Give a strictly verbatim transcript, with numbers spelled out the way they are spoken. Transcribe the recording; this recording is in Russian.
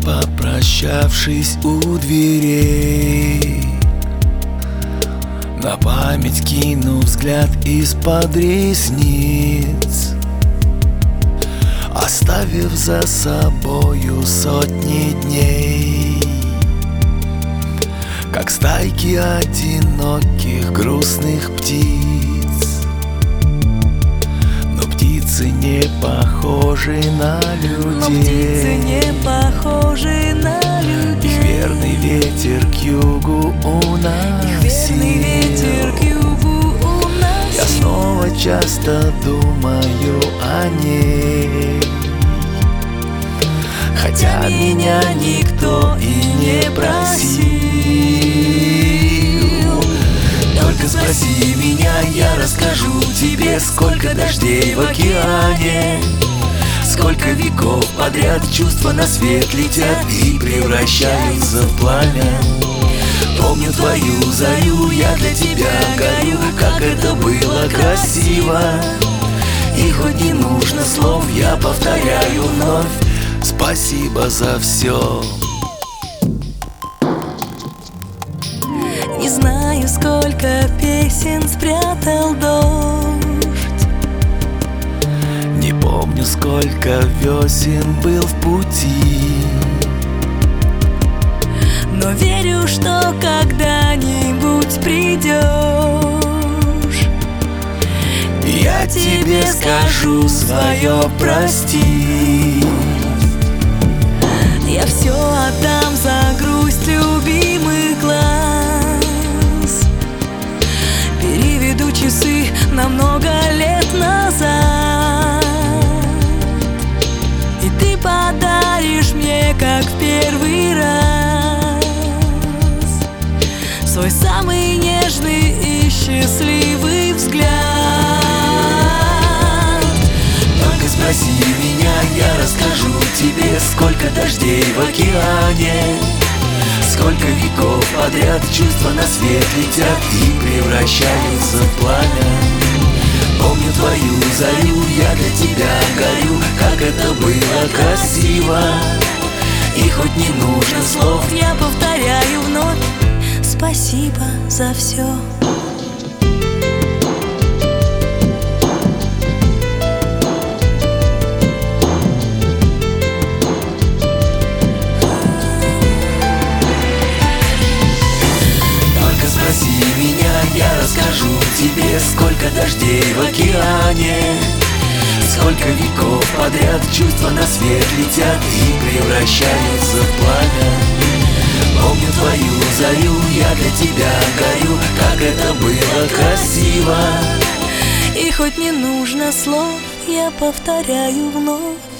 Попрощавшись у дверей, на память кину взгляд из-под ресниц, оставив за собою сотни дней, как стайки одиноких грустных птиц. Но птицы не похожи на людей, Но птицы не похожи на людей. Их верный ветер к югу уносил. Их верный ветер к югу уносил. Я снова часто думаю о ней, хотя меня никто и не просил. Только спроси меня, я расскажу тебе, сколько дождей в океане, сколько веков подряд чувства на свет летят и превращаются в пламя. Помню твою зарю, я для тебя горю, как это было красиво. И хоть не нужно слов, я повторяю вновь: спасибо за все. Не знаю, сколько песен спрятал дождь, Не помню, сколько весен был в пути, но верю, что когда-нибудь придешь. я тебе скажу свое прости. Я все отдам за грусть любимых глаз, переведу часы на много лет назад, и ты подаришь мне, как в первый раз, свой самый нежный и счастливый взгляд. Только спроси меня, я расскажу тебе, сколько дождей в океане, сколько веков подряд чувства на свет летят и превращаются в пламя. Помню твою зарю, я для тебя горю, как это было красиво. И хоть не нужно слов, Я повторяю вновь: спасибо за все. Только спроси меня, я расскажу тебе, сколько дождей в океане, сколько веков подряд чувства на свет летят и превращаются в пламя. Помню твою зарю, я для тебя горю, как это было красиво. И хоть не нужно слов, я повторяю вновь: